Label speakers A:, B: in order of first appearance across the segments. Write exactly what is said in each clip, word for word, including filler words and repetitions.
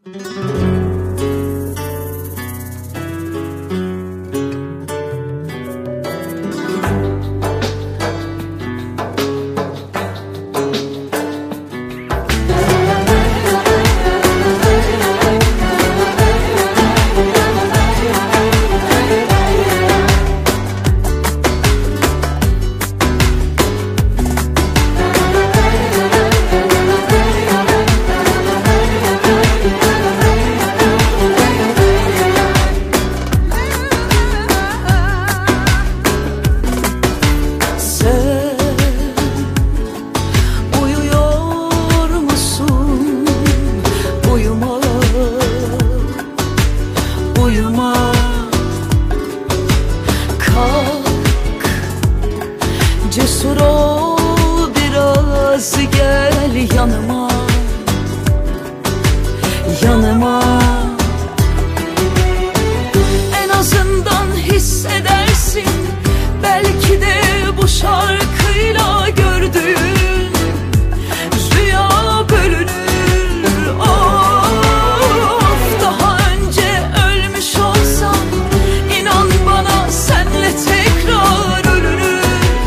A: Cesur ol biraz, gel yanıma, yanıma. En azından hissedersin, belki de bu şarkıyla gördüğün rüya bölünür. Of, daha önce ölmüş olsam, inan bana senle tekrar ölürüm.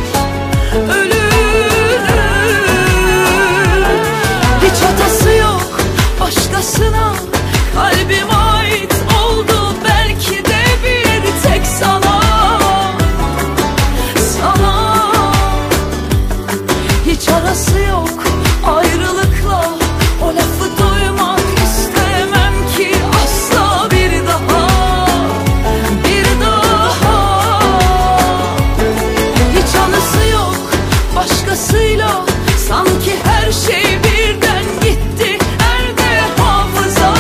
A: Hiç hatası yok başkasına, kalbim ait oldu belki de bir tek sana, sana. Hiç arası yok ayrılıkla, o lafı duymak istemem ki asla bir daha, bir daha. Hiç anısı yok başkasıyla, sanki her şey birden gitti, nerede hafıza,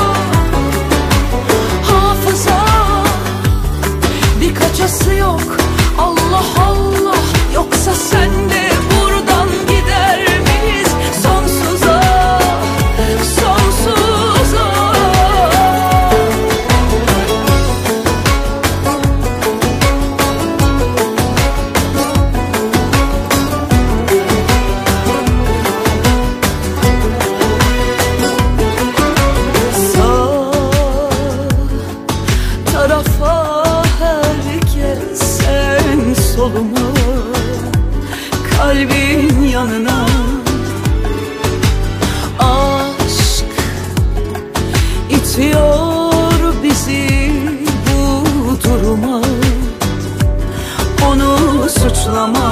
A: hafıza. Bir kaçası yok, Allah Allah, yoksa sen de buradan gider miyiz sonsuza, sonsuza. Tarafa herkes, sen soluma, kalbin yanına. Aşk itiyor bizi bu duruma, onu suçlama.